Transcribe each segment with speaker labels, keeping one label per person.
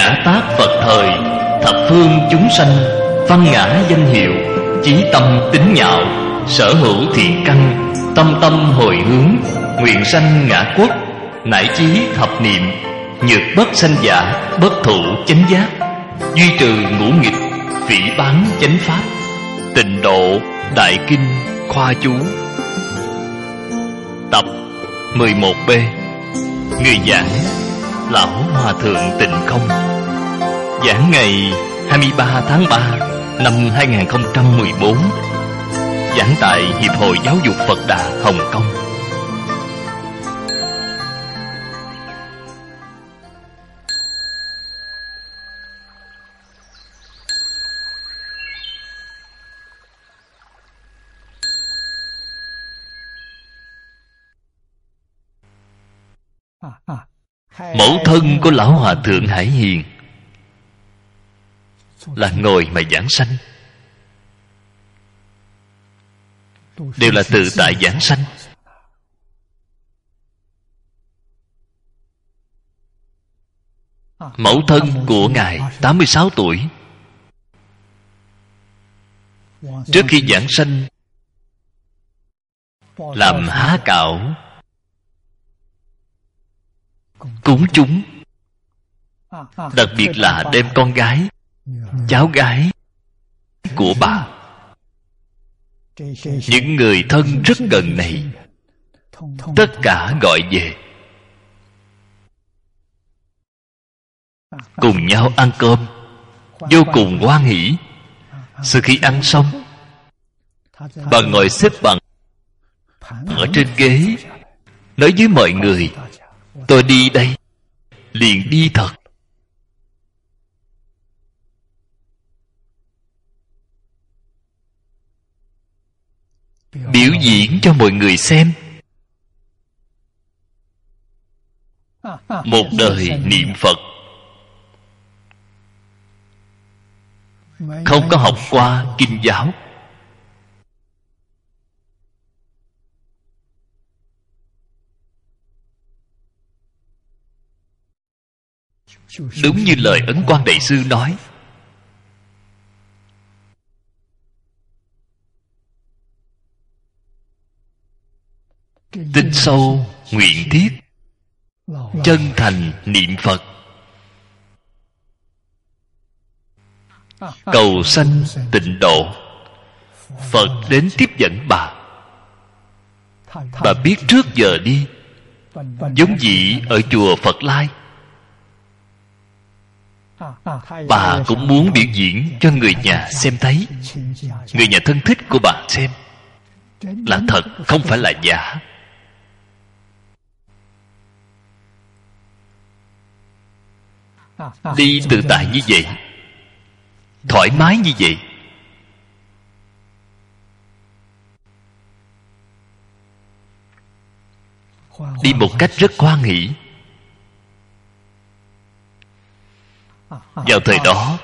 Speaker 1: Ngã Tát Phật thời, thập phương chúng sanh, văn ngã danh hiệu, chí tâm tín nhạo, sở hữu thiện căn, tâm tâm hồi hướng, nguyện sanh ngã quốc, nải chí thập niệm, nhược bất sanh giả, bất thụ chánh giác, duy trừ ngũ nghịch, phỉ báng chánh pháp. Tịnh độ Đại Kinh Khoa Chú Tập 11B. Người giảng Lão Hòa Thượng Tịnh Không. Giảng ngày 23 tháng 3 năm 2014. Giảng tại Hiệp hội Giáo dục Phật Đà Hồng Kông. Mẫu thân của Lão Hòa Thượng Hải Hiền là ngồi mà giảng sanh, đều là tự tại giảng sanh. Mẫu thân của Ngài 86 tuổi. Trước khi giảng sanh, làm há cạo cúng chúng, đặc biệt là đem con gái, cháu gái của bà, những người thân rất gần này, tất cả gọi về, cùng nhau ăn cơm, vô cùng hoan hỉ. Sau khi ăn xong, bà ngồi xếp bằng ở trên ghế, nói với mọi người: tôi đi đây, liền đi thật. Biểu diễn cho mọi người xem. Một đời niệm Phật, không có học qua kinh giáo, đúng như lời Ấn Quang Đại Sư nói: tin sâu nguyện thiết, chân thành niệm Phật, cầu sanh tịnh độ. Phật đến tiếp dẫn bà. Bà biết trước giờ đi, giống dĩ ở chùa Phật Lai, bà cũng muốn biểu diễn cho người nhà xem thấy, người nhà thân thích của bà xem là thật, không phải là giả. Đi tự tại như vậy, thoải mái như vậy, đi một cách rất hoan hỷ. Vào thời đó,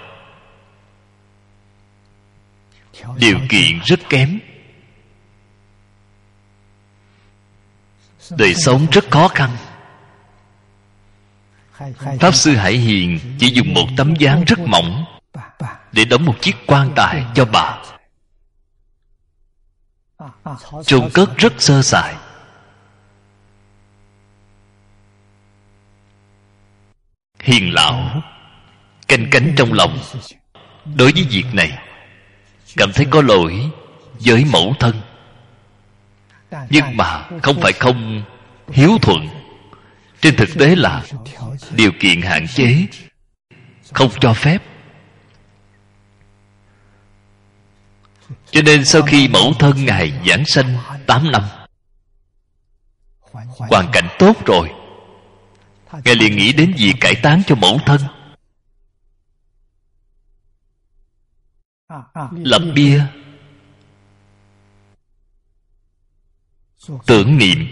Speaker 1: điều kiện rất kém, đời sống rất khó khăn. Pháp Sư Hải Hiền chỉ dùng một tấm ván rất mỏng để đóng một chiếc quan tài cho bà, chôn cất rất sơ sài. Hiền lão canh cánh trong lòng, đối với việc này cảm thấy có lỗi với mẫu thân, nhưng mà không phải không hiếu thuận. Trên thực tế là điều kiện hạn chế, không cho phép. Cho nên sau khi mẫu thân Ngài giảng sanh 8 năm, hoàn cảnh tốt rồi, Ngài liền nghĩ đến việc cải táng cho mẫu thân, lập bia tưởng niệm,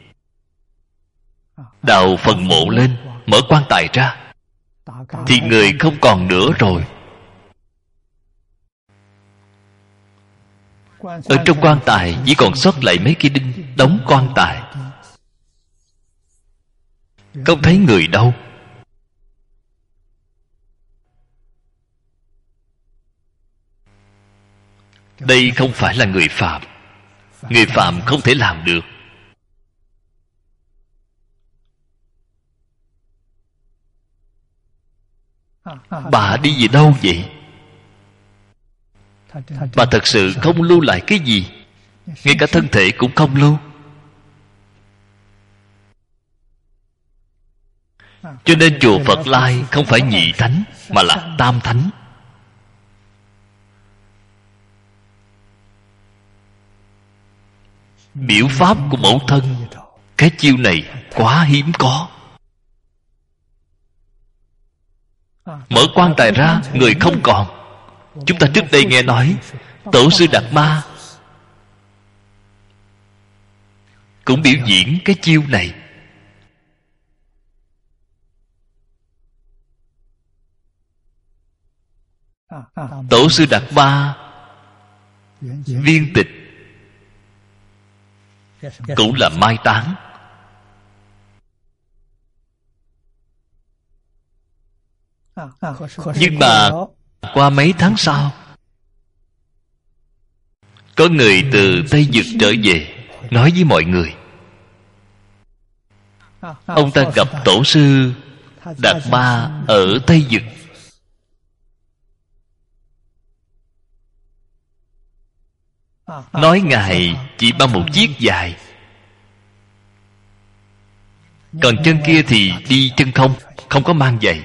Speaker 1: đào phần mộ lên, mở quan tài ra, thì người không còn nữa rồi. Ở trong quan tài chỉ còn sót lại mấy cái đinh đóng quan tài, không thấy người đâu. Đây không phải là người phàm. Người phàm không thể làm được. Bà đi về đâu vậy? Bà thật sự không lưu lại cái gì, ngay cả thân thể cũng không lưu. Cho nên chùa Phật Lai không phải nhị thánh, mà là tam thánh. Biểu pháp của mẫu thân, cái chiêu này quá hiếm có. Mở quan tài ra, người không còn. Chúng ta trước đây nghe nói Tổ sư Đạt Ma cũng biểu diễn cái chiêu này. Tổ sư Đạt Ma viên tịch cũng là mai táng. Nhưng mà qua mấy tháng sau, có người từ Tây Dực trở về, nói với mọi người ông ta gặp Tổ sư Đạt Ma ở Tây Dực. Nói Ngài chỉ mang một chiếc dài, còn chân kia thì đi chân không, không có mang giày.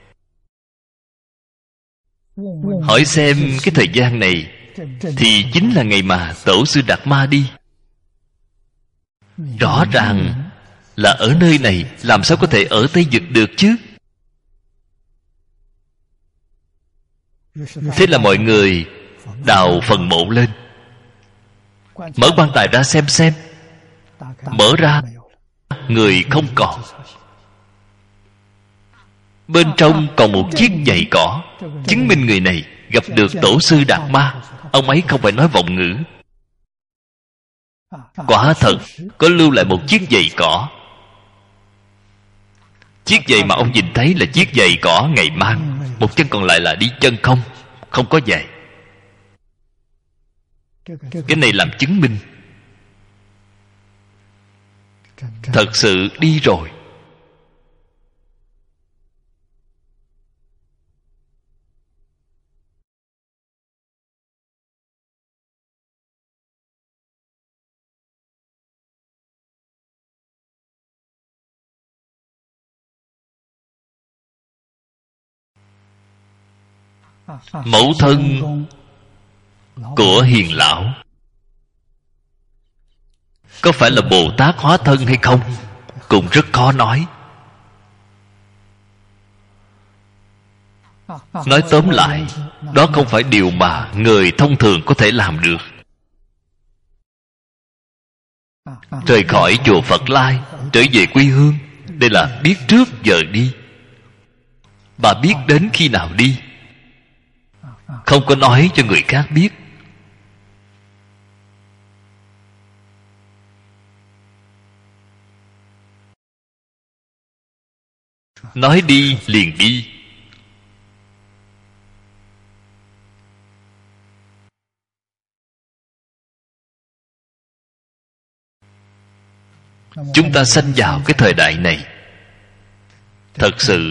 Speaker 1: Hỏi xem cái thời gian này thì chính là ngày mà Tổ sư Đạt Ma đi. Rõ ràng là ở nơi này, làm sao có thể ở Tây Dực được chứ? Thế là mọi người đào phần mộ lên, mở quan tài ra xem. Mở ra, người không còn. Bên trong còn một chiếc giày cỏ, chứng minh người này gặp được Tổ sư Đạt Ma. Ông ấy không phải nói vọng ngữ. Quả thật có lưu lại một chiếc giày cỏ. Chiếc giày mà ông nhìn thấy là chiếc giày cỏ Ngài mang. Một chân còn lại là đi chân không, không có giày. Cái này làm chứng minh thật sự đi rồi. Mẫu thân của Hiền Lão có phải là Bồ Tát hóa thân hay không cũng rất khó nói. Nói tóm lại, đó không phải điều mà người thông thường có thể làm được. Rời khỏi chùa Phật Lai, trở về quê hương, đây là biết trước giờ đi. Bà biết đến khi nào đi, không có nói cho người khác biết. Nói đi liền đi. Chúng ta sanh vào cái thời đại này, thật sự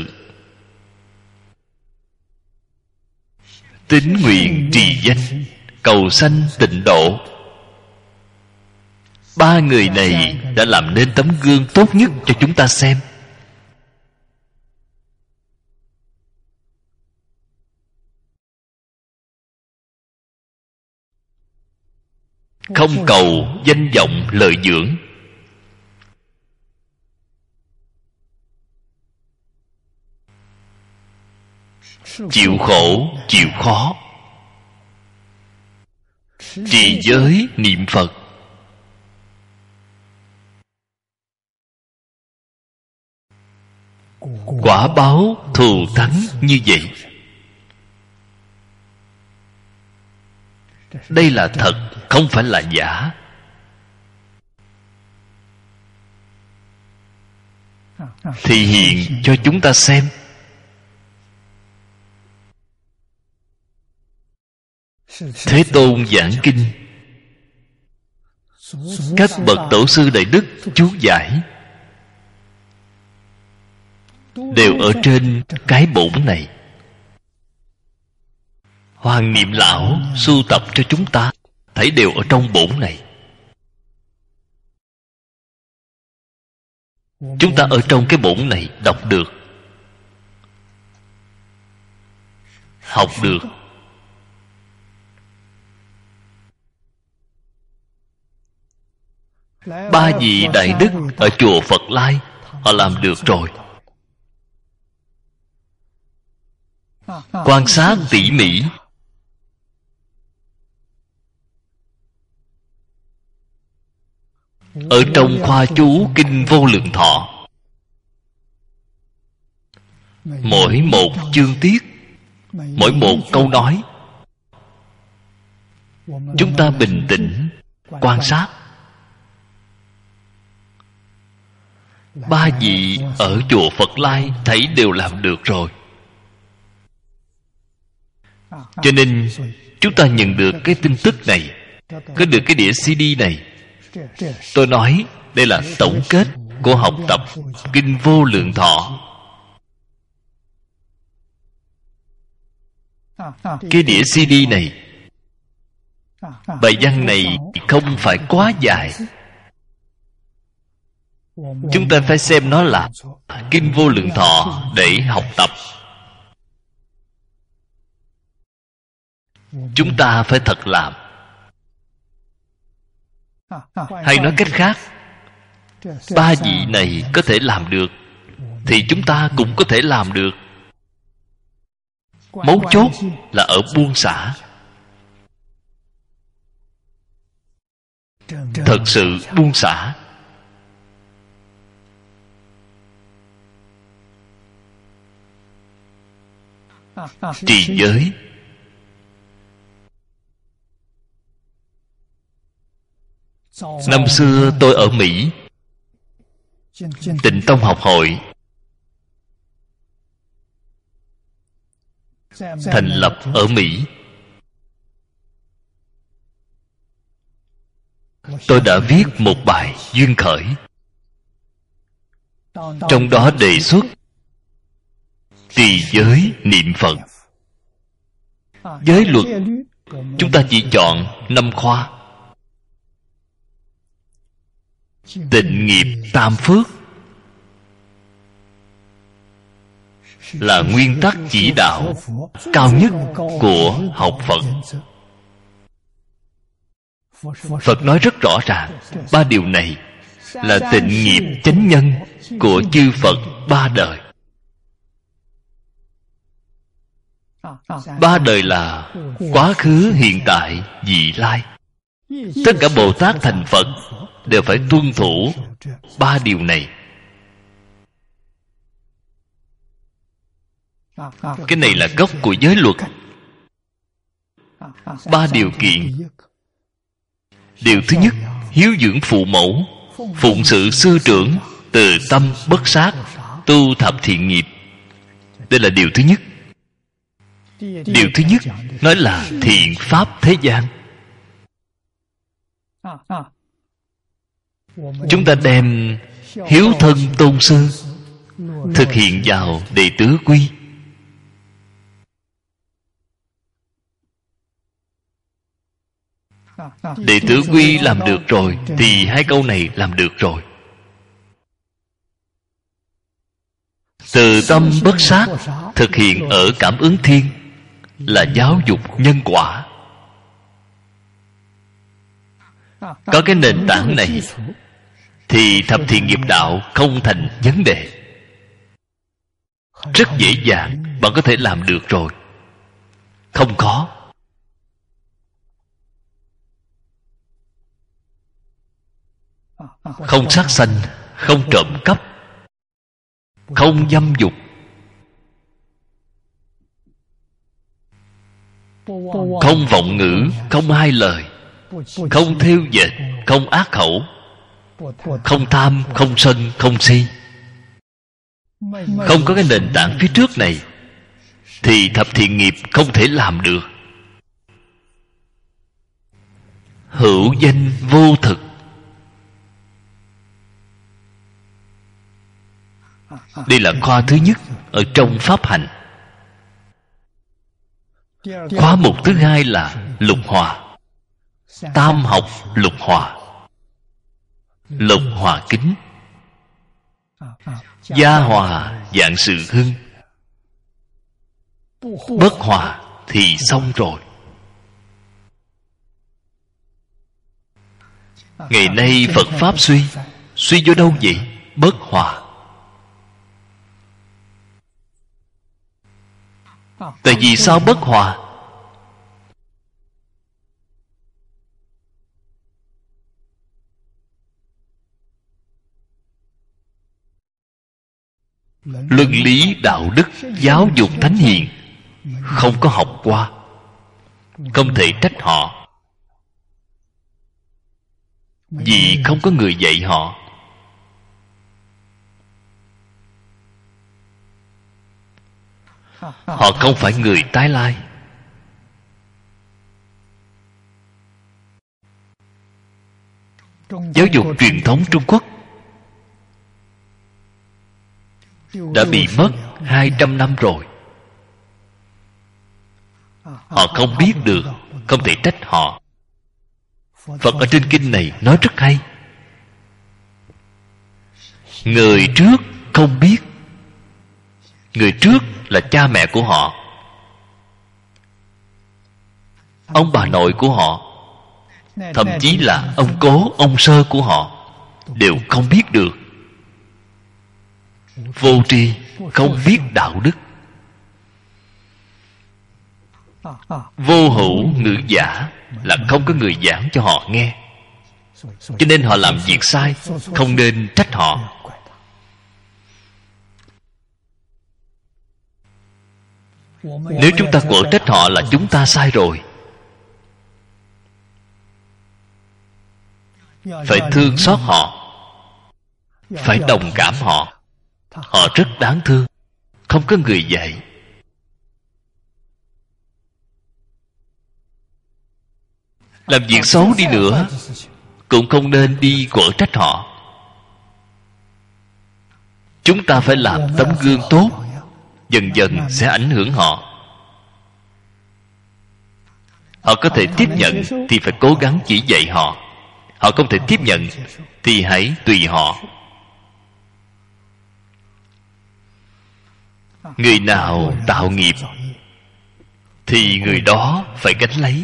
Speaker 1: tín nguyện trì danh, cầu sanh tịnh độ. Ba người này đã làm nên tấm gương tốt nhất cho chúng ta xem. Không cầu danh vọng lợi dưỡng, chịu khổ chịu khó, trì giới niệm Phật. Quả báo thù thắng như vậy. Đây là thật, không phải là giả. Thì hiện cho chúng ta xem. Thế Tôn giảng kinh, các bậc tổ sư đại đức chú giải đều ở trên cái bổn này. Hoàng Niệm Lão sưu tập cho chúng ta, thấy đều ở trong bổn này. Chúng ta ở trong cái bổn này đọc được, học được. Ba vị đại đức ở chùa Phật Lai, họ làm được rồi. Quan sát tỉ mỉ, ở trong khoa chú Kinh Vô Lượng Thọ, mỗi một chương tiết, mỗi một câu nói, chúng ta bình tĩnh quan sát. Ba vị ở chùa Phật Lai thấy đều làm được rồi. Cho nên chúng ta nhận được cái tin tức này, có được cái đĩa CD này. Tôi nói đây là tổng kết của học tập Kinh Vô Lượng Thọ. Cái đĩa CD này, bài văn này không phải quá dài. Chúng ta phải xem nó là Kinh Vô Lượng Thọ để học tập. Chúng ta phải thật làm. Hay nói cách khác, ba vị này có thể làm được thì chúng ta cũng có thể làm được. Mấu chốt là ở buông xả. Thật sự buông xả. Trì giới. Năm xưa tôi ở Mỹ, Tịnh Tông học hội thành lập ở Mỹ. Tôi đã viết một bài duyên khởi, trong đó đề xuất trì giới niệm Phật. Giới luật chúng ta chỉ chọn 5 khoa: tịnh nghiệp tam phước là nguyên tắc chỉ đạo cao nhất của học Phật. Phật nói rất rõ ràng, 3 điều này là tịnh nghiệp chánh nhân của chư Phật 3 đời. 3 đời là quá khứ, hiện tại, vị lai. Tất cả Bồ Tát thành Phật đều phải tuân thủ 3 điều này. Cái này là gốc của giới luật. 3 điều kiện. Điều thứ nhất, hiếu dưỡng phụ mẫu, phụng sự sư trưởng, từ tâm bất sát, tu thập thiện nghiệp. Đây là điều thứ nhất. Điều thứ nhất nói là thiện pháp thế gian. Chúng ta đem hiếu thân tôn sư thực hiện vào đệ tứ quy. Đệ tứ quy làm được rồi thì 2 câu này làm được rồi. Từ tâm bất sát thực hiện ở cảm ứng thiên là giáo dục nhân quả. Có cái nền tảng này thì thập thiện nghiệp đạo không thành vấn đề. Rất dễ dàng bạn có thể làm được rồi. Không khó. Không sát sanh, không trộm cắp, không dâm dục, không vọng ngữ, không hai lời, không thêu dệt, không ác khẩu, không tham, không sân, không si. Không có cái nền tảng phía trước này thì thập thiện nghiệp không thể làm được. hữu danh vô thực. Đây là khoa thứ nhất ở trong pháp hành. Khóa mục thứ hai là lục hòa. Tam học lục hòa. Lục hòa kính, gia hòa vạn sự hưng. Bất hòa thì xong rồi. Ngày nay Phật Pháp suy vô đâu vậy? Bất hòa. Tại vì sao bất hòa? Luân lý đạo đức giáo dục thánh hiền không có học qua, không thể trách họ, vì không có người dạy họ. Họ không phải người tái lai. Giáo dục truyền thống Trung Quốc đã bị mất 200 năm rồi. Họ không biết được, không thể trách họ. Phật ở trên kinh này nói rất hay. Người trước không biết. Người trước là cha mẹ của họ, ông bà nội của họ, thậm chí là ông cố, ông sơ của họ đều không biết được. Vô tri, không biết đạo đức. Vô hữu ngữ giả là không có người giảng cho họ nghe, cho nên họ làm việc sai, không nên trách họ. Nếu chúng ta quở trách họ là chúng ta sai rồi. Phải thương xót họ, phải đồng cảm họ. Họ rất đáng thương, không có người dạy. Làm việc xấu đi nữa cũng không nên đi quở trách họ. Chúng ta phải làm tấm gương tốt, dần dần sẽ ảnh hưởng họ. Họ có thể tiếp nhận thì phải cố gắng chỉ dạy họ. Họ không thể tiếp nhận thì hãy tùy họ. Người nào tạo nghiệp thì người đó phải gánh lấy.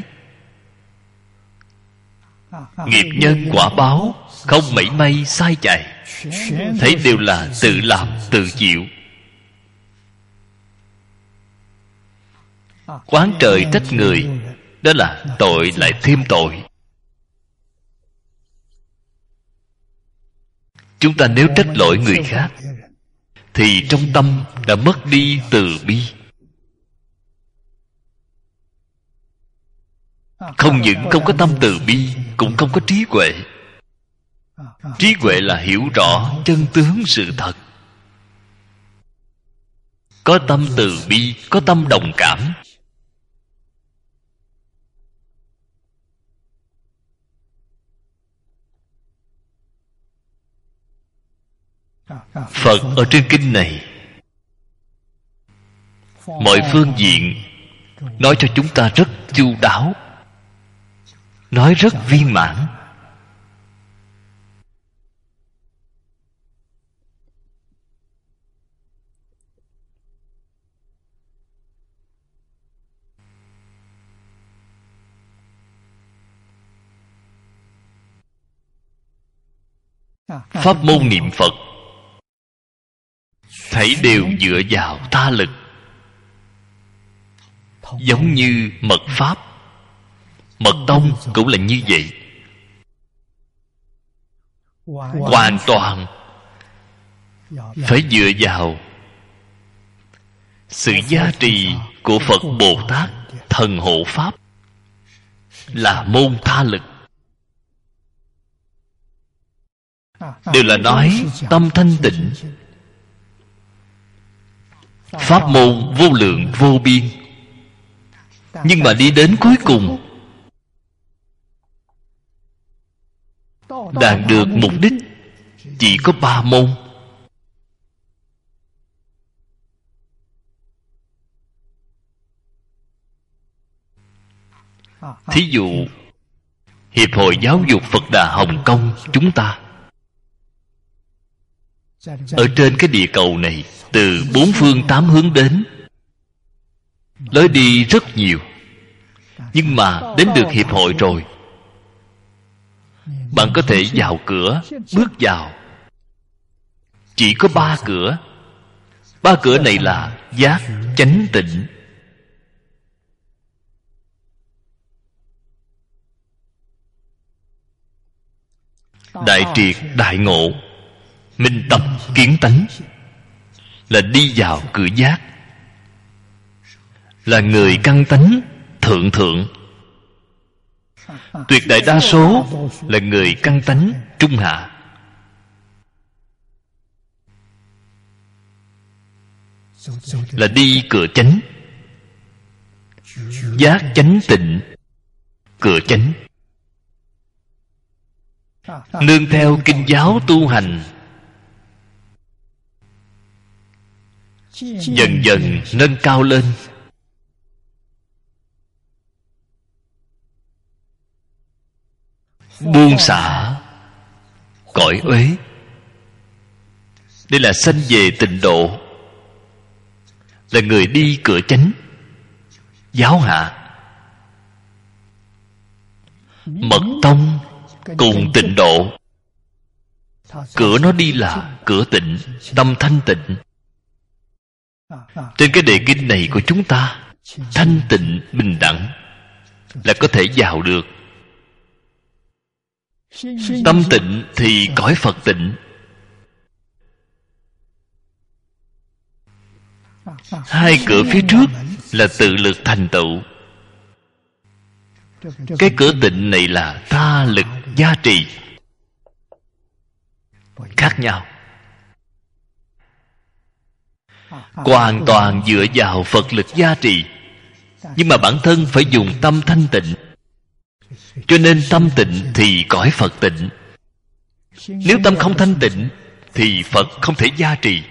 Speaker 1: Nghiệp nhân quả báo không mảy may sai chạy, thấy đều là tự làm tự chịu. Oán trời trách người, đó là tội lại thêm tội. Chúng ta nếu trách lỗi người khác thì trong tâm đã mất đi từ bi. Không những không có tâm từ bi, cũng không có trí huệ. Trí huệ là hiểu rõ chân tướng sự thật. Có tâm từ bi, có tâm đồng cảm. Phật ở trên kinh này mọi phương diện nói cho chúng ta rất chu đáo, nói rất viên mãn. Pháp môn niệm Phật thảy đều dựa vào tha lực. Giống như mật pháp, mật tông cũng là như vậy. Hoàn toàn phải dựa vào sự gia trì của Phật Bồ Tát thần hộ pháp, là môn tha lực. Đều là nói tâm thanh tịnh, pháp môn vô lượng vô biên. Nhưng mà đi đến cuối cùng đạt được mục đích chỉ có 3 môn. Thí dụ Hiệp hội Giáo dục Phật Đà Hồng Kông chúng ta, ở trên cái địa cầu này, từ 4 phương 8 hướng đến, lối đi rất nhiều. Nhưng mà đến được hiệp hội rồi, bạn có thể vào cửa, bước vào. Chỉ có 3 cửa. 3 cửa này là giác, chánh, tịnh. Đại triệt, đại ngộ, minh tâm, kiến tánh là đi vào cửa giác. Là người căn tánh thượng thượng. Tuyệt đại đa số là người căn tánh trung hạ. Là đi cửa chánh. Giác chánh tịnh, cửa chánh. Nương theo kinh giáo tu hành, dần dần nâng cao lên. Buông xả cõi uế. Đây là sanh về tịnh độ. Là người đi cửa chánh. Giáo hạ mật tông cùng tịnh độ. Cửa nó đi là cửa tịnh, tâm thanh tịnh. Trên cái đề kinh này của chúng ta, thanh tịnh bình đẳng là có thể vào được. Tâm tịnh thì cõi Phật tịnh. Hai cửa phía trước là tự lực thành tựu. Cái cửa tịnh này là tha lực gia trì. Khác nhau. Hoàn toàn dựa vào Phật lực gia trì. Nhưng mà bản thân phải dùng tâm thanh tịnh. Cho nên tâm tịnh thì cõi Phật tịnh. Nếu tâm không thanh tịnh thì Phật không thể gia trì.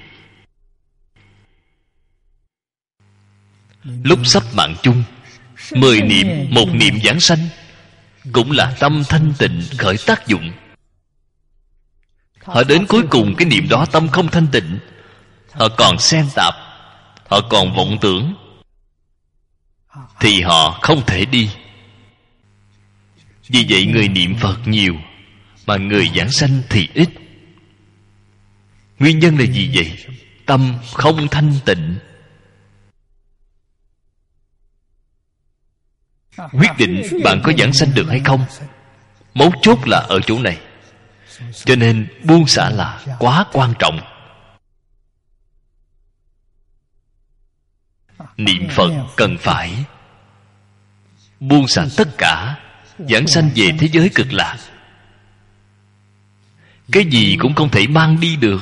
Speaker 1: Lúc sắp mạng chung, 10 niệm, 1 niệm giảng sanh, cũng là tâm thanh tịnh khởi tác dụng. Họ đến cuối cùng cái niệm đó tâm không thanh tịnh, họ còn xen tạp, họ còn vọng tưởng, thì họ không thể đi. Vì vậy người niệm Phật nhiều, mà người giảng sanh thì ít. Nguyên nhân là gì vậy? Tâm không thanh tịnh. Quyết định bạn có giảng sanh được hay không, mấu chốt là ở chỗ này. Cho nên buông xả là quá quan trọng. Niệm Phật cần phải buông xả tất cả, giảng sanh về thế giới cực lạc. Cái gì cũng không thể mang đi được.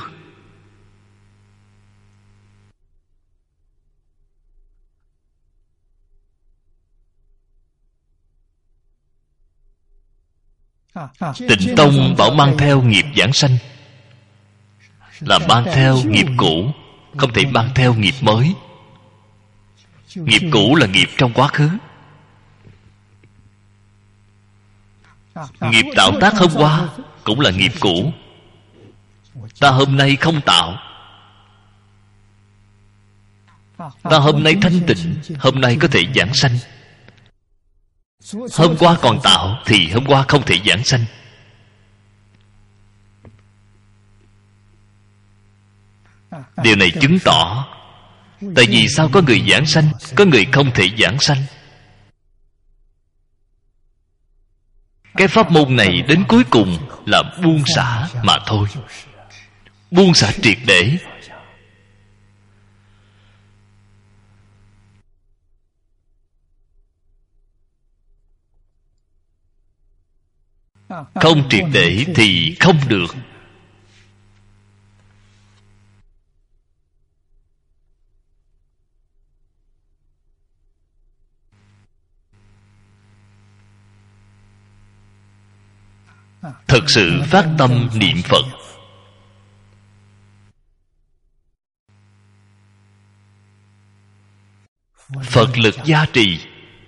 Speaker 1: Tịnh Tông bảo mang theo nghiệp giảng sanh, là mang theo nghiệp cũ, không thể mang theo nghiệp mới. Nghiệp cũ là nghiệp trong quá khứ. Nghiệp tạo tác hôm qua cũng là nghiệp cũ. Ta hôm nay không tạo, ta hôm nay thanh tịnh, hôm nay có thể giảng sanh. Hôm qua còn tạo thì hôm qua không thể giảng sanh. Điều này chứng tỏ, tại vì sao có người giảng sanh, có người không thể giảng sanh. Cái pháp môn này đến cuối cùng là buông xả mà thôi. Buông xả triệt để. Không triệt để thì không được. thật sự phát tâm niệm Phật. Phật lực gia trì,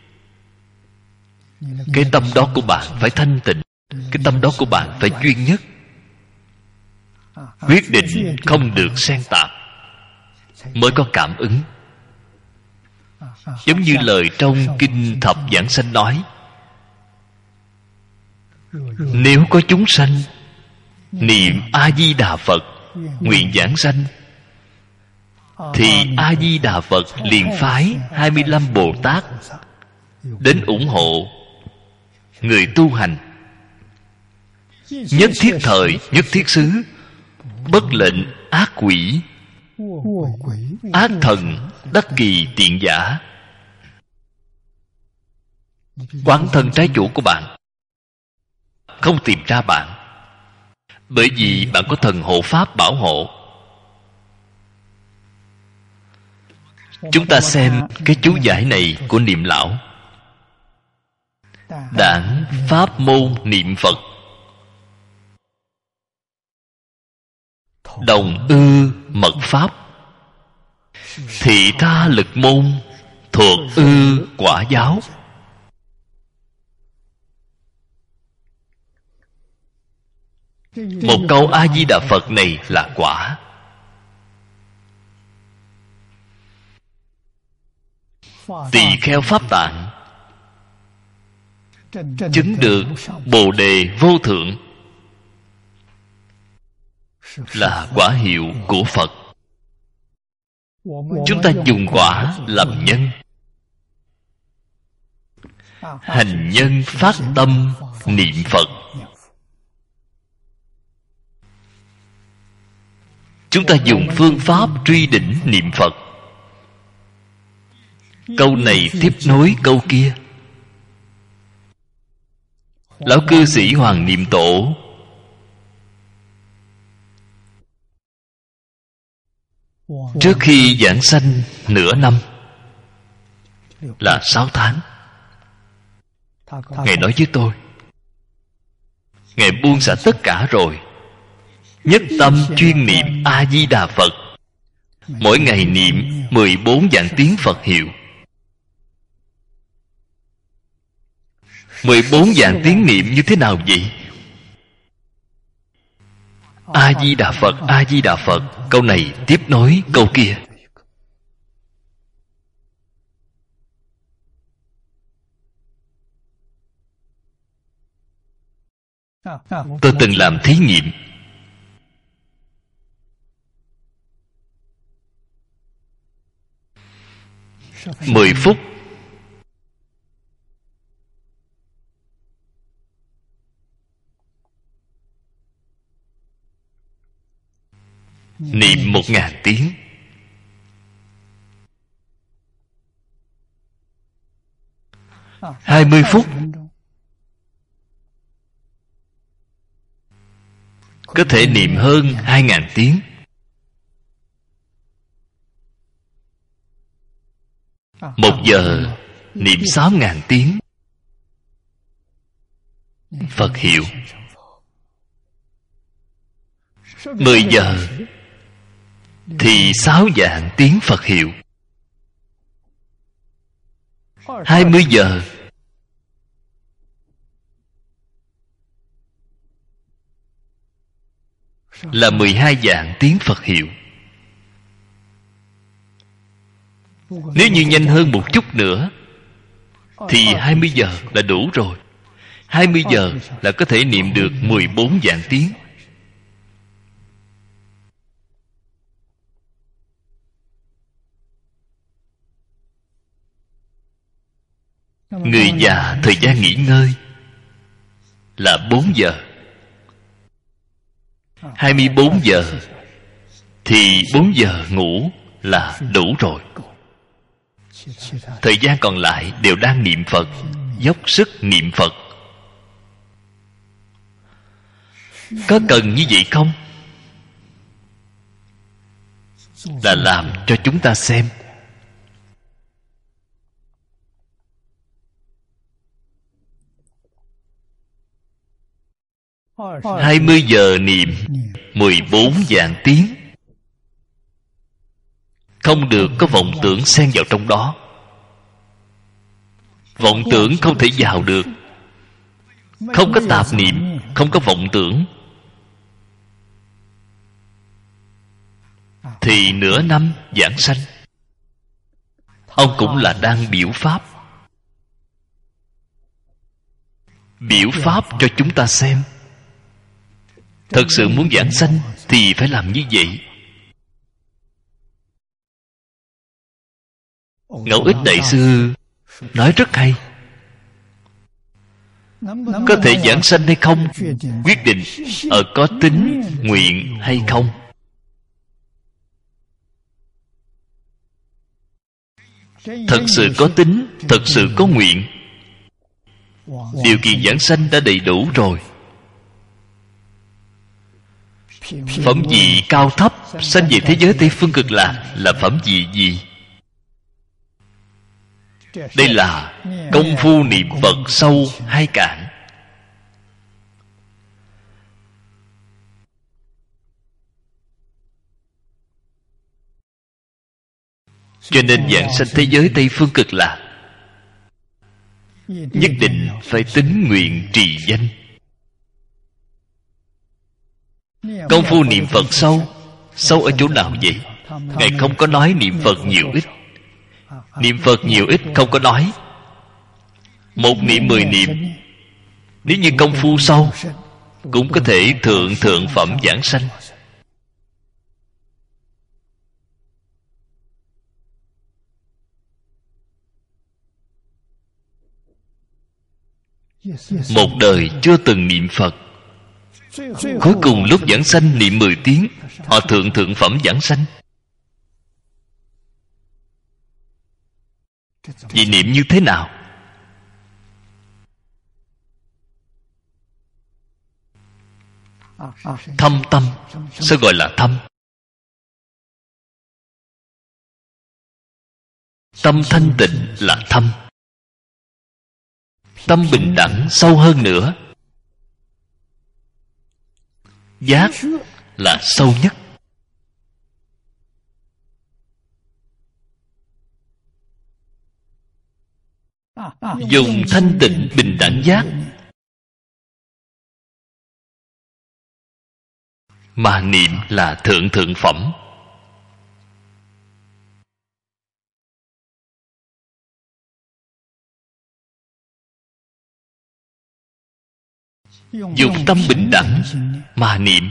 Speaker 1: cái tâm đó của bạn phải thanh tịnh, cái tâm đó của bạn phải chuyên nhất, quyết định không được xen tạp, mới có cảm ứng. Giống như lời trong Kinh Thập Giảng Sanh nói, nếu có chúng sanh niệm A-di-đà Phật nguyện giảng sanh, thì A-di-đà Phật liền phái 25 Bồ Tát đến ủng hộ người tu hành. Nhất thiết thời, nhất thiết xứ, bất lệnh ác quỷ, ác thần, đắc kỳ tiện giả. Quán thân trái chủ của bạn không tìm ra bạn, bởi vì bạn có thần hộ pháp bảo hộ. Chúng ta xem cái chú giải này của Niệm Lão: đảng pháp môn niệm Phật, đồng ư mật pháp, thị tha lực môn, thuộc ư quả giáo. Một câu A-di-đà Phật này là quả. Tỳ kheo pháp tạng chứng được Bồ Đề vô thượng là quả hiệu của Phật. Chúng ta dùng quả làm nhân, hành nhân phát tâm niệm Phật. Chúng ta dùng phương pháp truy đỉnh niệm Phật. Câu này tiếp nối câu kia. Lão cư sĩ Hoàng Niệm Tổ trước khi giảng sanh nửa năm, là 6 tháng, Ngài nói với tôi, Ngài buông xả tất cả rồi, nhất tâm chuyên niệm A-di-đà Phật, mỗi ngày niệm 14 vạn tiếng Phật hiệu. 14 vạn tiếng niệm như thế nào vậy? A-di-đà Phật, A-di-đà Phật. Câu này tiếp nối câu kia. Tôi từng làm thí nghiệm. Mười phút niệm 1000 tiếng. Hai 20 phút có thể niệm hơn 2000 tiếng. Một giờ niệm 6000 tiếng Phật hiệu. 10 giờ thì 6 vạn tiếng Phật hiệu. 20 giờ là 12 vạn tiếng Phật hiệu. Nếu như nhanh hơn một chút nữa thì 20 giờ là đủ rồi. 20 giờ là có thể niệm được 14 vạn tiếng. Người già thời gian nghỉ ngơi là 4 giờ. 24 giờ thì 4 giờ ngủ là đủ rồi. Thời gian còn lại đều đang niệm Phật, dốc sức niệm Phật. Có cần như vậy không? Là làm cho chúng ta xem. 20 giờ niệm 14 vạn tiếng. Không được có vọng tưởng xen vào trong đó. Vọng tưởng không thể vào được. Không có tạp niệm, không có vọng tưởng, thì nửa năm giảng sanh. Ông cũng là đang biểu pháp. Biểu pháp cho chúng ta xem. Thật sự muốn giảng sanh thì phải làm như vậy. Ngẫu Ích Đại Sư nói rất hay. Có thể giảng sanh hay không, quyết định ở có tín nguyện hay không. Thật sự có tín, thật sự có nguyện, điều kiện giảng sanh đã đầy đủ rồi. Phẩm vị cao thấp sanh về thế giới Tây Phương Cực Lạc là phẩm vị gì? Đây là công phu niệm Phật sâu hay cạn. Cho nên giảng sanh thế giới Tây Phương Cực Lạc nhất định phải tín nguyện trì danh. Công phu niệm Phật sâu, sâu ở chỗ nào vậy? Ngài không có nói niệm Phật nhiều ít. Niệm Phật nhiều ít không có nói. Một niệm 10 niệm, nếu như công phu sâu, cũng có thể thượng phẩm giảng sanh. Một đời chưa từng niệm Phật, cuối cùng lúc giảng sanh niệm 10 tiếng, họ thượng phẩm giảng sanh. Vì niệm như thế nào? Thâm tâm. Sao gọi là thâm? Tâm thanh tịnh là thâm. Tâm bình đẳng sâu hơn nữa. Giác là sâu nhất. Dùng thanh tịnh bình đẳng giác mà niệm là thượng phẩm. Dùng tâm bình đẳng mà niệm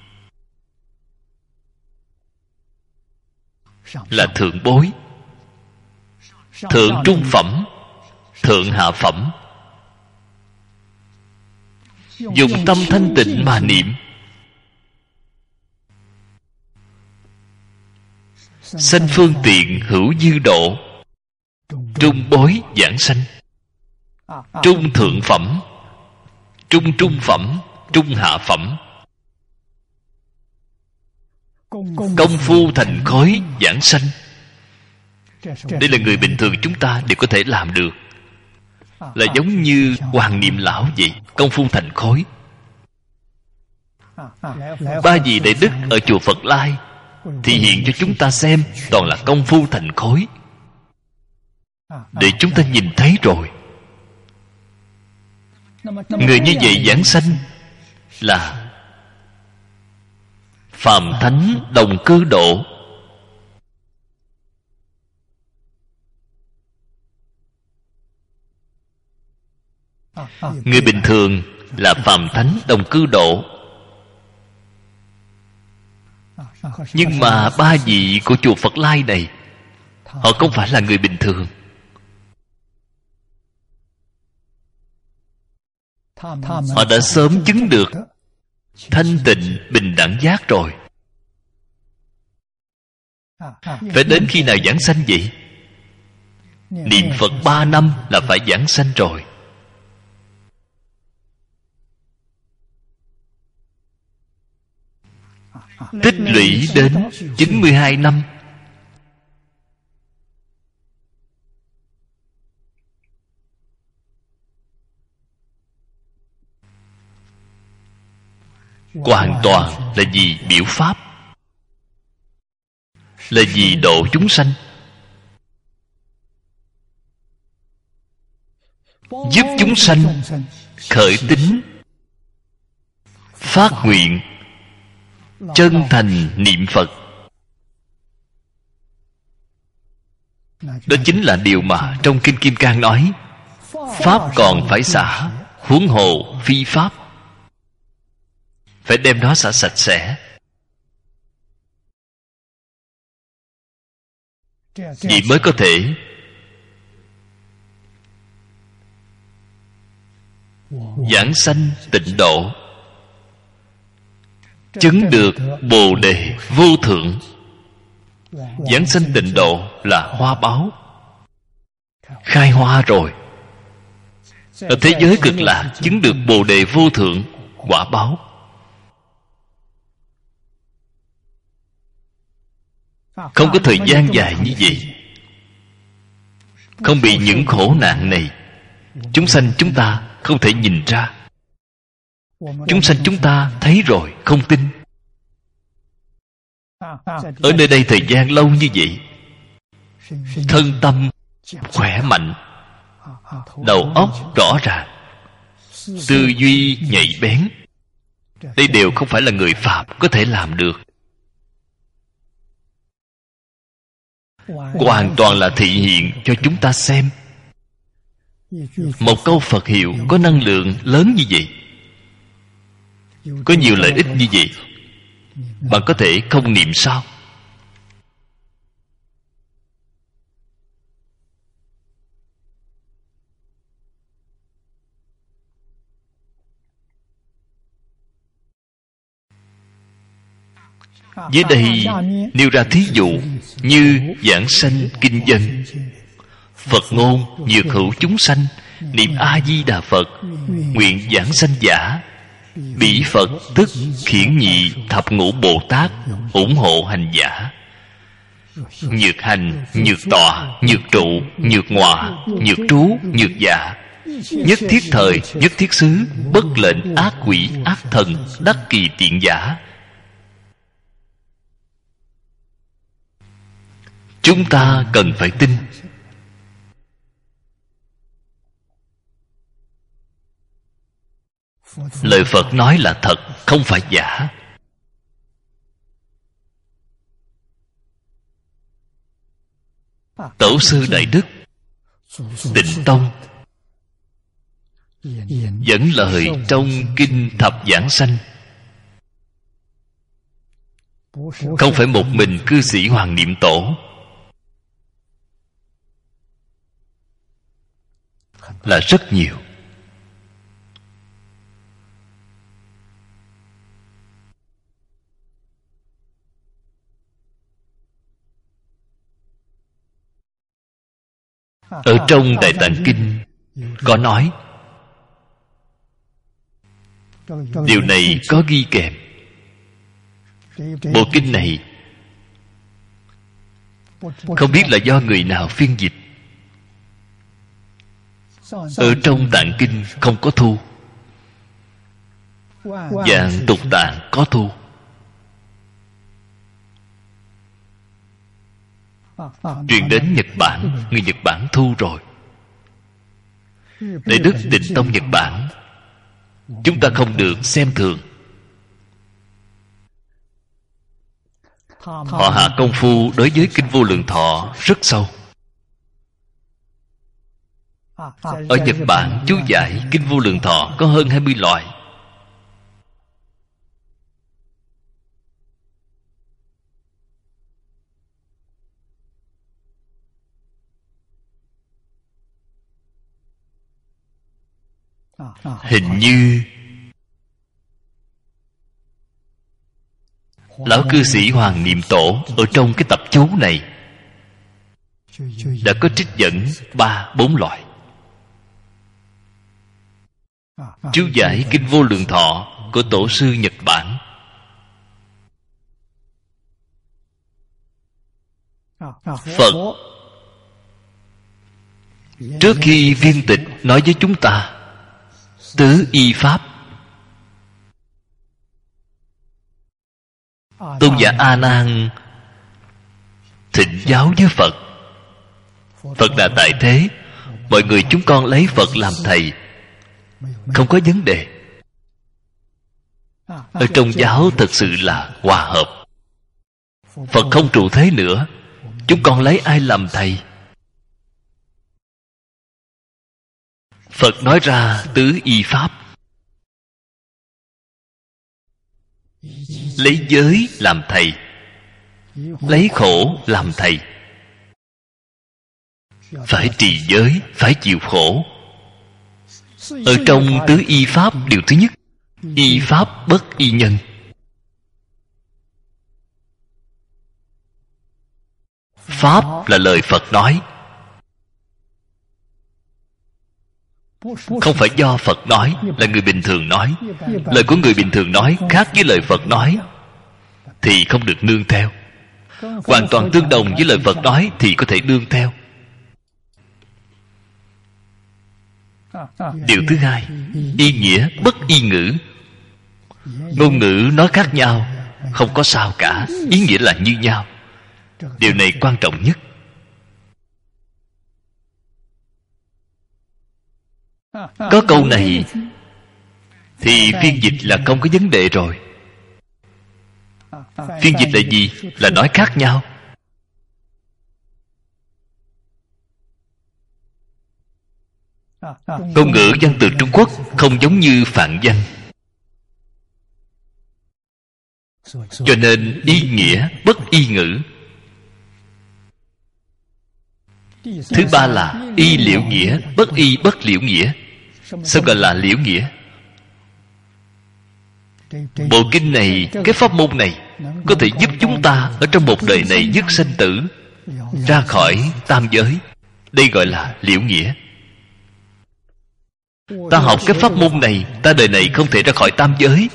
Speaker 1: là thượng bối, thượng trung phẩm, thượng hạ phẩm. Dùng tâm thanh tịnh mà niệm, sanh phương tiện hữu dư độ, trung bối giảng sanh. Trung thượng phẩm, trung trung phẩm, trung hạ phẩm. Công phu thành khối giảng sanh. Đây là người bình thường chúng ta đều có thể làm được. Là giống như Hoàng Niệm Lão vậy. Công phu thành khối. Ba vị đại đức ở chùa Phật Lai thì hiện cho chúng ta xem toàn là công phu thành khối, để chúng ta nhìn thấy rồi. Người như vậy giảng sanh là phàm thánh đồng cư độ. Người bình thường là phàm thánh đồng cư độ. Nhưng mà ba vị của chùa Phật Lai này, họ không phải là người bình thường. Họ đã sớm chứng được thanh tịnh bình đẳng giác rồi. Phải đến khi nào giảng sanh vậy? Niệm Phật 3 năm là phải giảng sanh rồi. Tích lũy đến 92 năm. hoàn toàn là vì biểu pháp, là vì độ chúng sanh, giúp chúng sanh khởi tín phát nguyện, chân thành niệm Phật. Đó chính là điều mà trong Kinh Kim Cang nói: pháp còn phải xả, huống hồ phi pháp. Phải đem nó xả sạch sẽ. Vậy mới có thể giảng sanh tịnh độ, chứng được Bồ Đề vô thượng. Giảng sanh tịnh độ là hoa báo, khai hoa rồi. Ở thế giới cực lạc chứng được Bồ Đề vô thượng quả báo. Không có thời gian dài như vậy, không bị những khổ nạn này, chúng sanh chúng ta không thể nhìn ra. Chúng sanh chúng ta thấy rồi không tin. Ở nơi đây thời gian lâu như vậy, thân tâm khỏe mạnh, đầu óc rõ ràng, tư duy nhạy bén. Đây đều không phải là người phạm có thể làm được. Hoàn toàn là thị hiện cho chúng ta xem. Một câu Phật hiệu có năng lượng lớn như vậy, có nhiều lợi ích như vậy, bạn có thể không niệm sao? Dưới đây nêu ra thí dụ như giảng sanh kinh dân, Phật ngôn nhược hữu chúng sanh, niệm A-di-đà Phật, nguyện giảng sanh giả, bỉ Phật tức khiển nhị thập ngũ Bồ Tát ủng hộ hành giả. Nhược hành, nhược tọa, nhược trụ, nhược ngọa, nhược trú, nhược dạ, nhất thiết thời, nhất thiết xứ, bất lệnh ác quỷ, ác thần, đắc kỳ tiện giả. Chúng ta cần phải tin. Lời Phật nói là thật, không phải giả. Tổ sư Đại Đức Tịnh Tông dẫn lời trong Kinh Thập Giảng Sanh. Không phải một mình cư sĩ Hoàng Niệm Tổ, là rất nhiều. Ở trong Đại Tạng Kinh có nói, điều này có ghi kèm. Bộ kinh này không biết là do người nào phiên dịch. Ở trong Tạng Kinh không có thu, Vạn Tục Tạng có thu. Truyền đến Nhật Bản, người Nhật Bản thu rồi. Đại Đức Tịnh Tông Nhật Bản, chúng ta không được xem thường. Họ hạ công phu đối với Kinh Vô Lượng Thọ rất sâu. Ở Nhật Bản chú giải Kinh Vô Lượng Thọ có hơn 20 loại. Hình như lão cư sĩ Hoàng Niệm Tổ ở trong cái tập chú này đã có trích dẫn 3-4 loại. Chú giải Kinh Vô Lượng Thọ của Tổ sư Nhật Bản, Phật trước khi viên tịch nói với chúng ta tứ y pháp. Tôn giả A Nan thịnh giáo với Phật. Phật là tại thế, mọi người chúng con lấy Phật làm thầy, không có vấn đề. Ở trong giáo thật sự là hòa hợp. Phật không trụ thế nữa, chúng con lấy ai làm thầy? Phật nói ra tứ y pháp, lấy giới làm thầy, lấy khổ làm thầy. Phải trì giới, phải chịu khổ. Ở trong tứ y pháp, điều thứ nhất, y pháp bất y nhân. Pháp là lời Phật nói, không phải do Phật nói, là người bình thường nói. Lời của người bình thường nói khác với lời Phật nói thì không được nương theo. Hoàn toàn tương đồng với lời Phật nói thì có thể nương theo. Điều thứ hai, y nghĩa bất y ngữ. Ngôn ngữ nói khác nhau, không có sao cả, ý nghĩa là như nhau. Điều này quan trọng nhất. Có câu này thì phiên dịch là không có vấn đề rồi. Phiên dịch là gì? Là nói khác nhau. Ngôn ngữ văn từ Trung Quốc không giống như Phạn văn, cho nên y nghĩa bất y ngữ. Thứ ba là y liễu nghĩa bất y bất liễu nghĩa. Sao gọi là liễu nghĩa? Bộ kinh này, cái pháp môn này có thể giúp chúng ta ở trong một đời này dứt sanh tử, ra khỏi tam giới. Đây gọi là liễu nghĩa. Ta học cái pháp môn này, ta đời này không thể ra khỏi tam giới.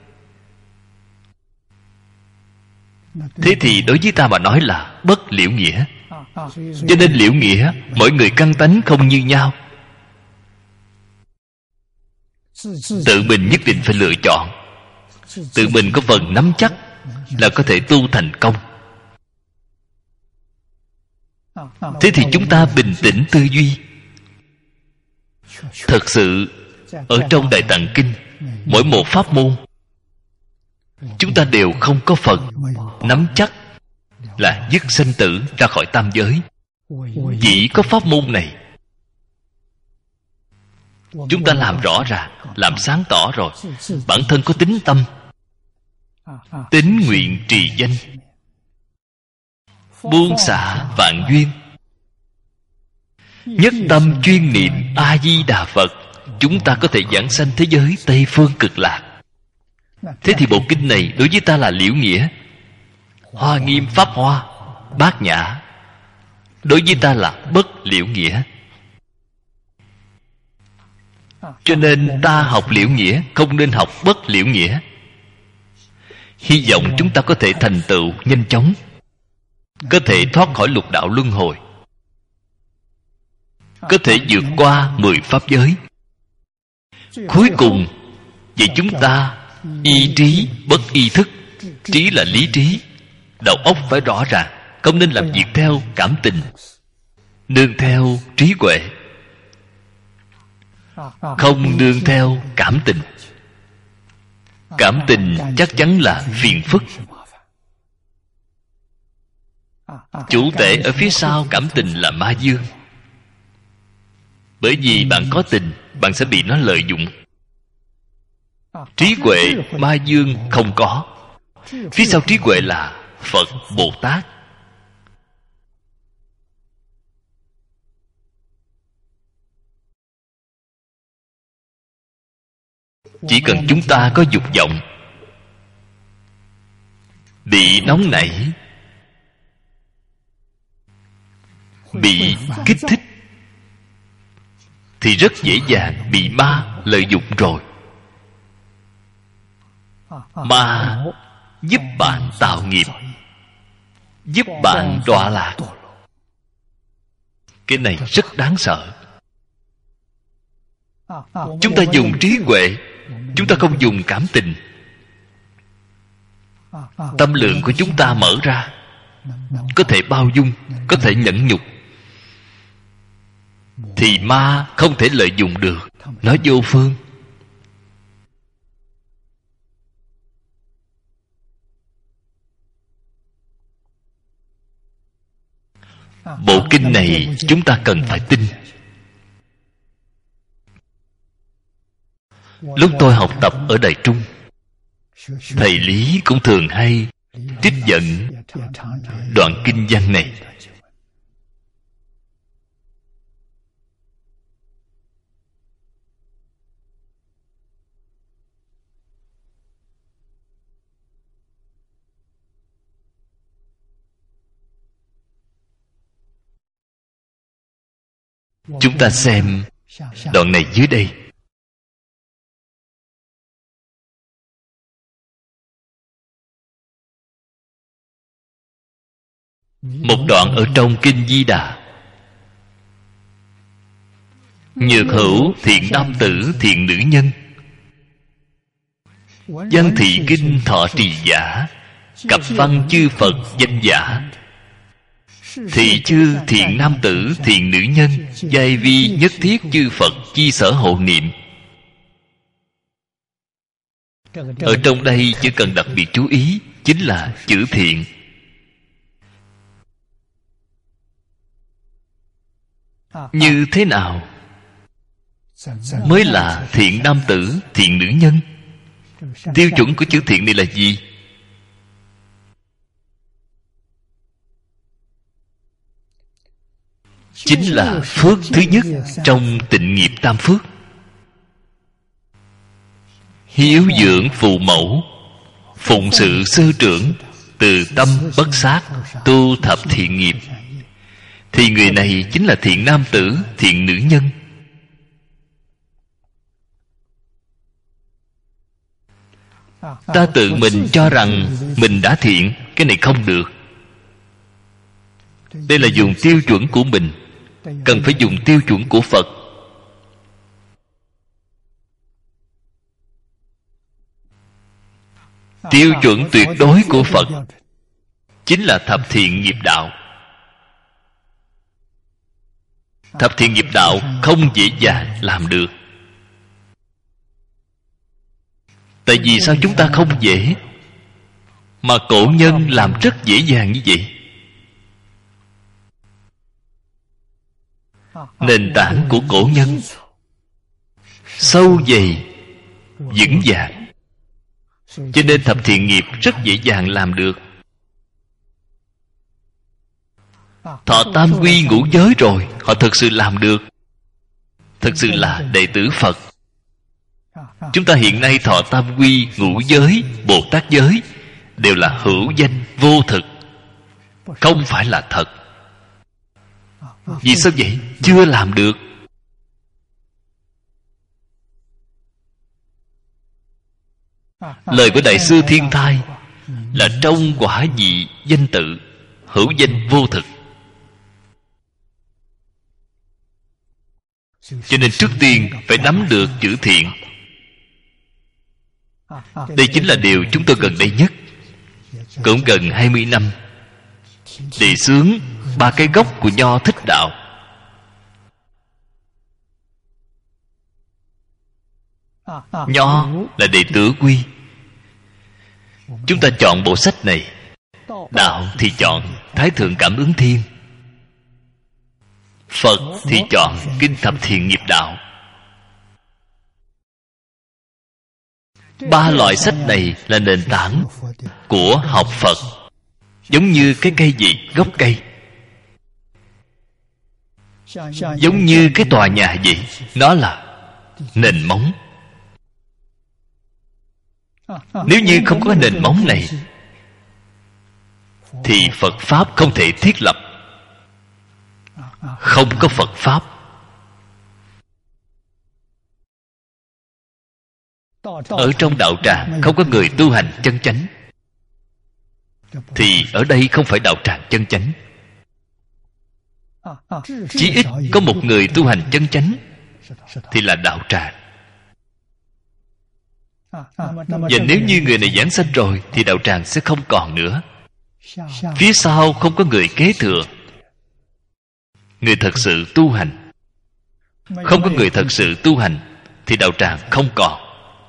Speaker 1: Thế thì đối với ta mà nói là bất liễu nghĩa. Cho nên liễu nghĩa, mỗi người căn tánh không như nhau. Tự mình nhất định phải lựa chọn. Tự mình có phần nắm chắc là có thể tu thành công. Thế thì chúng ta bình tĩnh tư duy. Thật sự ở trong Đại Tạng Kinh, mỗi một pháp môn chúng ta đều không có phần nắm chắc là dứt sanh tử ra khỏi tam giới. Chỉ có pháp môn này chúng ta làm rõ ràng, làm sáng tỏ rồi. Bản thân có tín tâm, tín nguyện trì danh, buông xả vạn duyên, nhất tâm chuyên niệm A Di Đà Phật, chúng ta có thể giảng sanh thế giới Tây Phương Cực Lạc. Thế thì bộ kinh này đối với ta là liễu nghĩa. Hoa Nghiêm Pháp Hoa, Bát Nhã đối với ta là bất liễu nghĩa. Cho nên ta học liễu nghĩa, không nên học bất liễu nghĩa. Hy vọng chúng ta có thể thành tựu nhanh chóng, có thể thoát khỏi lục đạo luân hồi, có thể vượt qua 10 pháp giới. Cuối cùng vậy chúng ta y trí bất y thức. Trí là lý trí, đầu óc phải rõ ràng, không nên làm việc theo cảm tình, nương theo trí huệ, không nương theo cảm tình. Cảm tình chắc chắn là phiền phức. Chủ tể ở phía sau cảm tình là ma dương. Bởi vì bạn có tình, bạn sẽ bị nó lợi dụng. Trí huệ ma dương không có. Phía sau trí huệ là Phật Bồ Tát. Chỉ cần chúng ta có dục vọng, bị nóng nảy, bị kích thích, thì rất dễ dàng bị ma lợi dụng rồi. Ma giúp bạn tạo nghiệp, giúp bạn đọa lạc. Cái này rất đáng sợ. Chúng ta dùng trí huệ, chúng ta không dùng cảm tình. tâm lượng của chúng ta mở ra, có thể bao dung, có thể nhẫn nhục, thì ma không thể lợi dụng được. Nó vô phương. Bộ kinh này chúng ta cần phải tin. Lúc tôi học tập ở Đại Trung, thầy Lý cũng thường hay trích dẫn đoạn kinh văn này. Chúng ta xem đoạn này dưới đây. Một đoạn ở trong kinh Di Đà: nhược hữu thiện nam tử thiện nữ nhân, văn thị kinh thọ trì giả, cập văn chư Phật danh giả. Thị chư thiện nam tử thiện nữ nhân, giai vi nhất thiết chư Phật chi sở hộ niệm. Ở trong đây chỉ cần đặc biệt chú ý chính là chữ thiện. Như thế nào mới là thiện nam tử thiện nữ nhân? Tiêu chuẩn của chữ thiện này là gì? Chính là phước thứ nhất trong tịnh nghiệp tam phước. Hiếu dưỡng phụ mẫu, phụng sự sư trưởng, từ tâm bất sát, tu thập thiện nghiệp, thì người này chính là thiện nam tử thiện nữ nhân. Ta tự mình cho rằng mình đã thiện, cái này không được. Đây là dùng tiêu chuẩn của mình, cần phải dùng tiêu chuẩn của Phật. Tiêu chuẩn tuyệt đối của Phật chính là thập thiện nghiệp đạo. Thập thiện nghiệp đạo không dễ dàng làm được. Tại vì sao chúng ta không dễ, mà cổ nhân làm rất dễ dàng như vậy? Nền tảng của cổ nhân sâu dày, vững vàng, cho nên thập thiện nghiệp rất dễ dàng làm được. Thọ tam quy ngũ giới rồi, họ thực sự làm được, thực sự là đệ tử Phật. Chúng ta hiện nay thọ tam quy ngũ giới, Bồ Tát giới đều là hữu danh vô thực, không phải là thật. Vì sao vậy? Chưa làm được. Lời của Đại sư Thiên Thai là trong quả vị danh tự, hữu danh vô thực. Cho nên trước tiên phải nắm được chữ thiện. Đây chính là điều chúng tôi gần đây nhất, cũng gần 20 năm đề xướng 3 cái gốc của Nho Thích Đạo. Nho là đệ tử quy. Chúng ta chọn bộ sách này. Đạo thì chọn Thái Thượng Cảm Ứng Thiên. Phật thì chọn Kinh Thập Thiện Nghiệp Đạo. 3 loại sách này là nền tảng của học Phật. Giống như cái cây gì, gốc cây, giống như cái tòa nhà vậy, nó là nền móng. Nếu như không có nền móng này thì Phật Pháp không thể thiết lập. Không có Phật Pháp, ở trong đạo tràng không có người tu hành chân chánh, thì ở đây không phải đạo tràng chân chánh. Chí ít có một người tu hành chân chánh thì là đạo tràng. Và nếu như người này giảng sanh rồi thì đạo tràng sẽ không còn nữa. Phía sau không có người kế thừa, người thật sự tu hành. Không có người thật sự tu hành thì đạo tràng không còn.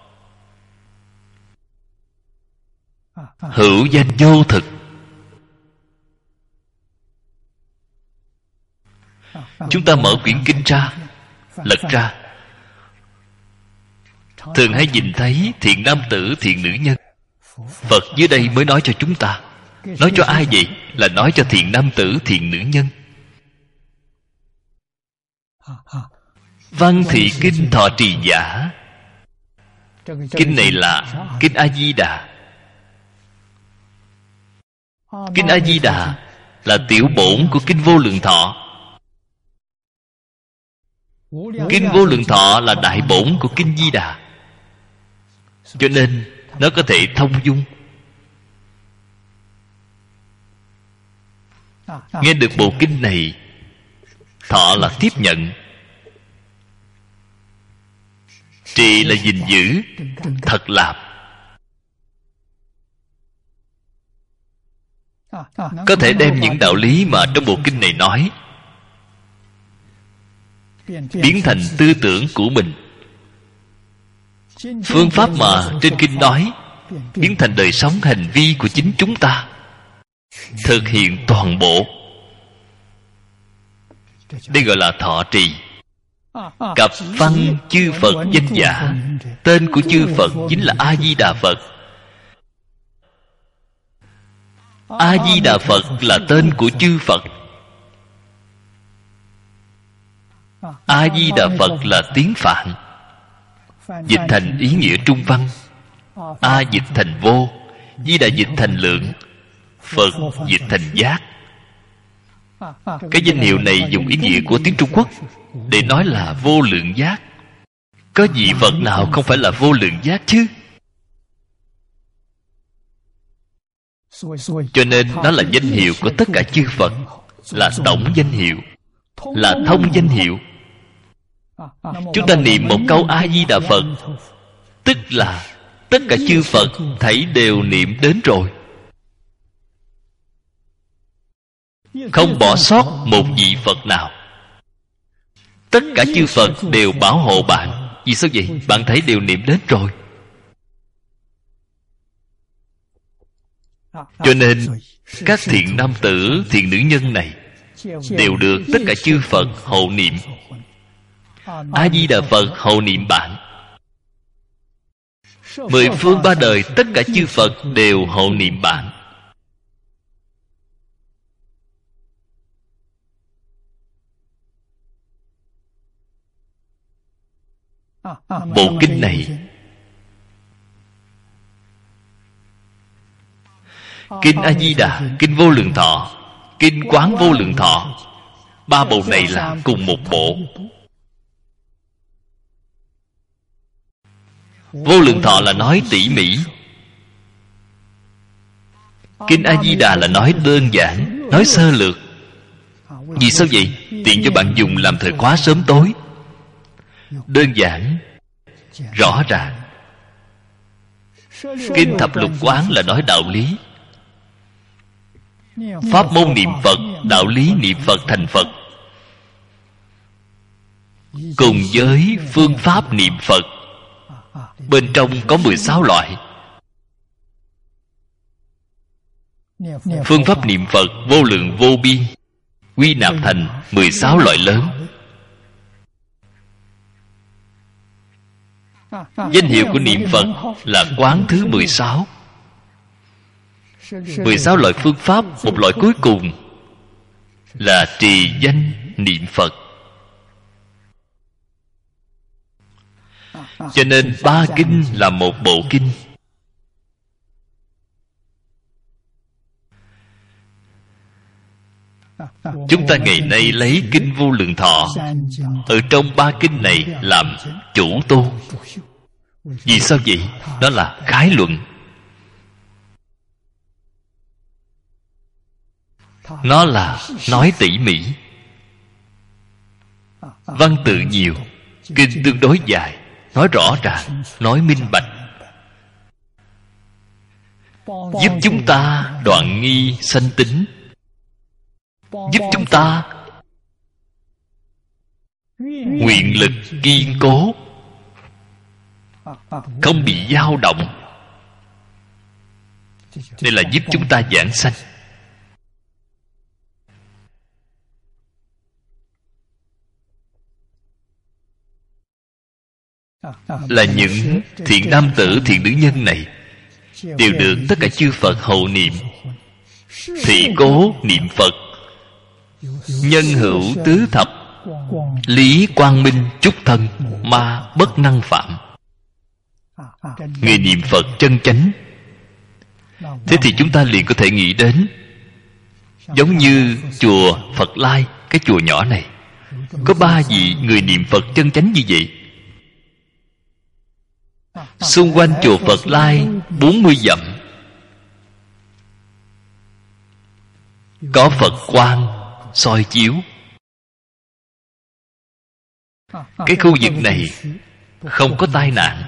Speaker 1: Hữu danh vô thực. Chúng ta mở quyển kinh ra, lật ra, thường hay nhìn thấy thiện nam tử, thiện nữ nhân. Phật dưới đây mới nói cho chúng ta. Nói cho ai vậy? Là nói cho thiện nam tử, thiện nữ nhân. Văn thị kinh thọ trì giả. Kinh này là kinh A Di Đà. Kinh A Di Đà là tiểu bổn của kinh Vô Lượng Thọ. Kinh Vô Lượng Thọ là đại bổn của kinh Di Đà, cho nên nó có thể thông dung. Nghe được bộ kinh này, thọ là tiếp nhận, trì là gìn giữ, thật làm. Có thể đem những đạo lý mà trong bộ kinh này nói biến thành tư tưởng của mình. Phương pháp mà trên kinh nói biến thành đời sống hành vi của chính chúng ta, thực hiện toàn bộ. Đây gọi là thọ trì. Cập văn chư Phật danh giả. Tên của chư Phật chính là A Di Đà Phật. A Di Đà Phật là tên của chư Phật. A Di Đà Phật là tiếng Phạn, dịch thành ý nghĩa trung văn. A dịch thành vô, Di Đà dịch thành lượng, Phật dịch thành giác. Cái danh hiệu này dùng ý nghĩa của tiếng Trung Quốc để nói là vô lượng giác. Có gì Phật nào không phải là vô lượng giác chứ? Cho nên nó là danh hiệu của tất cả chư Phật, là tổng danh hiệu, là thông danh hiệu. Chúng ta niệm một câu A Di Đà Phật, tức là tất cả chư Phật thảy đều niệm đến rồi, không bỏ sót một vị Phật nào. Tất cả chư Phật đều bảo hộ bạn. Vì sao vậy? Bạn thấy đều niệm đến rồi. Cho nên các thiện nam tử, thiện nữ nhân này đều được tất cả chư Phật hộ niệm. A Di Đà Phật hộ niệm bạn. Mười phương ba đời tất cả chư Phật đều hộ niệm bạn. Bộ kinh này, kinh A Di Đà, kinh Vô Lượng Thọ, kinh Quán Vô Lượng Thọ, ba bộ này là cùng một bộ. Vô Lượng Thọ là nói tỉ mỉ, kinh A Di Đà là nói đơn giản, nói sơ lược. Vì sao vậy? Tiện cho bạn dùng làm thời khóa sớm tối. Đơn giản, rõ ràng. Kinh Thập Lục Quán là nói đạo lý, pháp môn niệm Phật, đạo lý niệm Phật thành Phật, cùng với phương pháp niệm Phật. Bên trong có 16 loại. Phương pháp niệm Phật vô lượng vô biên, quy nạp thành 16 loại lớn. Danh hiệu của niệm Phật là quán thứ 16. 16 loại phương pháp, một loại cuối cùng là trì danh niệm Phật. Cho nên ba kinh là một bộ kinh. Chúng ta ngày nay lấy kinh Vô Lượng Thọ ở trong ba kinh này làm chủ tu. Vì sao vậy? Đó là khái luận. Nó là nói tỉ mỉ. Văn tự nhiều, kinh tương đối dài, nói rõ ràng, nói minh bạch. giúp chúng ta đoạn nghi sanh tính, giúp chúng ta nguyện lực kiên cố, không bị dao động. Đây là giúp chúng ta giảng sanh. Là những thiện nam tử, thiện nữ nhân này đều được tất cả chư Phật hộ niệm, thị cố niệm Phật, nhân hữu tứ thập, lý quang minh chúc thân, ma bất năng phạm. Người niệm Phật chân chánh. Thế thì chúng ta liền có thể nghĩ đến, giống như chùa Phật Lai, cái chùa nhỏ này có 3 vị người niệm Phật chân chánh như vậy. Xung quanh chùa Phật Lai 40 dặm có Phật quang soi chiếu. Cái khu vực này không có tai nạn,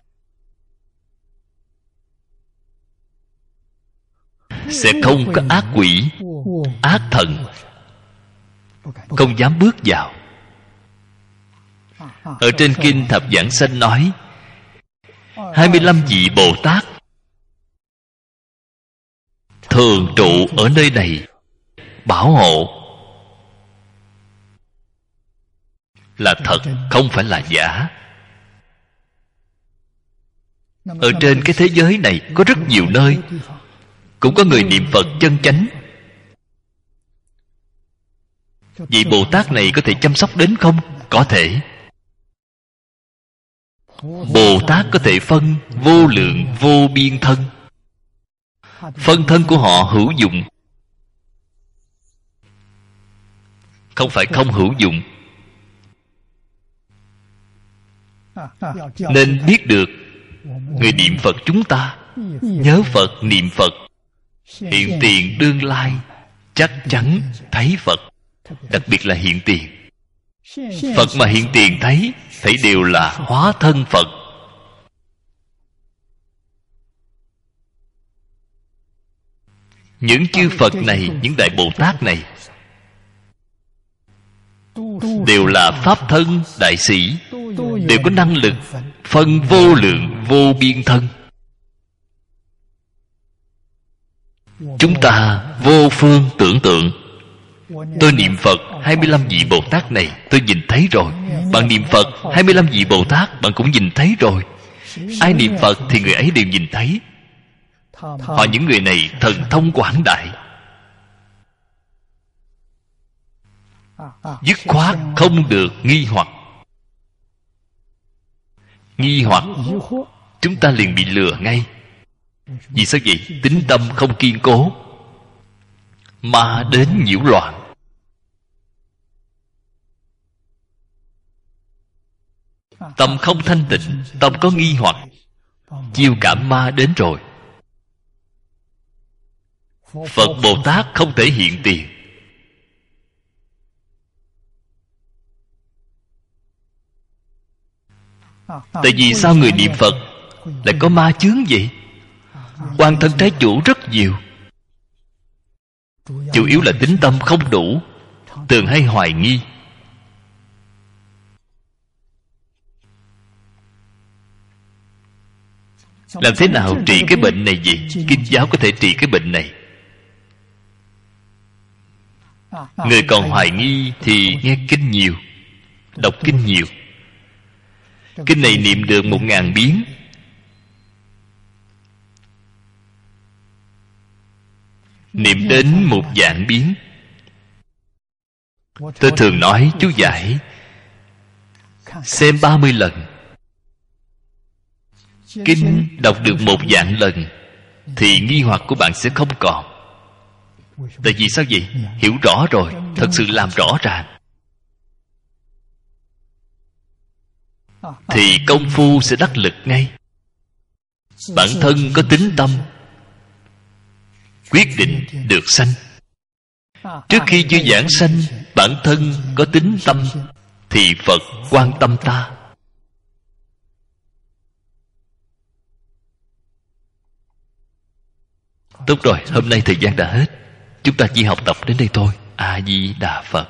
Speaker 1: sẽ không có ác quỷ, ác thần không dám bước vào. Ở trên kinh Thập Giảng Sanh nói 25 vị Bồ Tát thường trụ ở nơi này bảo hộ. Là thật, không phải là giả. Ở trên cái thế giới này có rất nhiều nơi cũng có người niệm Phật chân chánh. Vị Bồ Tát này có thể chăm sóc đến không? Có thể. Bồ Tát có thể phân vô lượng vô biên thân. Phân thân của họ hữu dụng, không phải không hữu dụng. Nên biết được người niệm Phật chúng ta nhớ Phật, niệm Phật, hiện tiền đương lai chắc chắn thấy Phật. Đặc biệt là hiện tiền. Phật mà hiện tiền thấy đều là hóa thân Phật. Những chư Phật này, những Đại Bồ Tát này đều là Pháp thân đại sĩ, đều có năng lực phân vô lượng vô biên thân. Chúng ta vô phương tưởng tượng. Tôi niệm Phật 25 vị Bồ Tát này tôi nhìn thấy rồi. Bạn niệm Phật 25 vị Bồ Tát bạn cũng nhìn thấy rồi. Ai niệm Phật thì người ấy đều nhìn thấy. Họ những người này thần thông quảng đại, dứt khoát không được nghi hoặc. Nghi hoặc chúng ta liền bị lừa ngay. Vì sao vậy? Tín tâm không kiên cố, ma đến nhiễu loạn. Tâm không thanh tịnh, tâm có nghi hoặc, chiêu cảm ma đến rồi. Phật Bồ Tát không thể hiện tiền. Tại vì sao người niệm Phật lại có ma chướng vậy? Oan thân trái chủ rất nhiều. Chủ yếu là tín tâm không đủ, thường hay hoài nghi. Làm thế nào trị cái bệnh này vậy? Kinh giáo có thể trị cái bệnh này. Người còn hoài nghi thì nghe kinh nhiều, đọc kinh nhiều. Kinh này niệm được 1000 biến, niệm đến 1.000 biến. Tôi thường nói chú giải xem 30 lần, kinh đọc được 1.000 lần thì nghi hoặc của bạn sẽ không còn. Tại vì sao vậy? Hiểu rõ rồi, thật sự làm rõ ràng, thì công phu sẽ đắc lực ngay. Bản thân có tín tâm, quyết định được sanh. Trước khi chưa giảng sanh, bản thân có tín tâm thì Phật quan tâm ta. Tốt rồi, hôm nay thời gian đã hết. Chúng ta chỉ học tập đến đây thôi. A Di Đà Phật.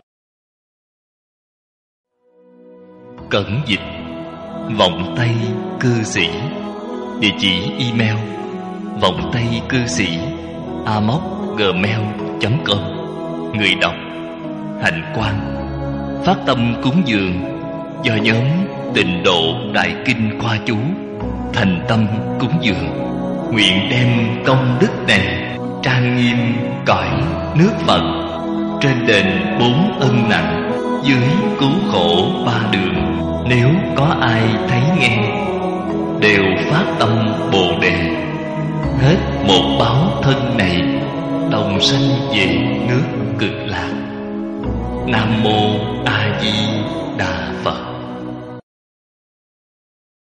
Speaker 1: Cẩn dịch Vọng Tây Cư Sĩ. Địa chỉ email vọng tây cư sĩ amos@gmail.com. Người đọc Hạnh Quang. Phát tâm cúng dường do nhóm Tịnh Độ Đại Kinh Khoa Chú thành tâm cúng dường, nguyện đem công đức này trang nghiêm cõi nước Phật, trên đền 4 ân nặng, dưới cứu khổ 3 đường. Nếu có ai thấy nghe, đều phát tâm Bồ Đề, hết một báo thân này, đồng sanh về nước Cực Lạc. Nam mô A Di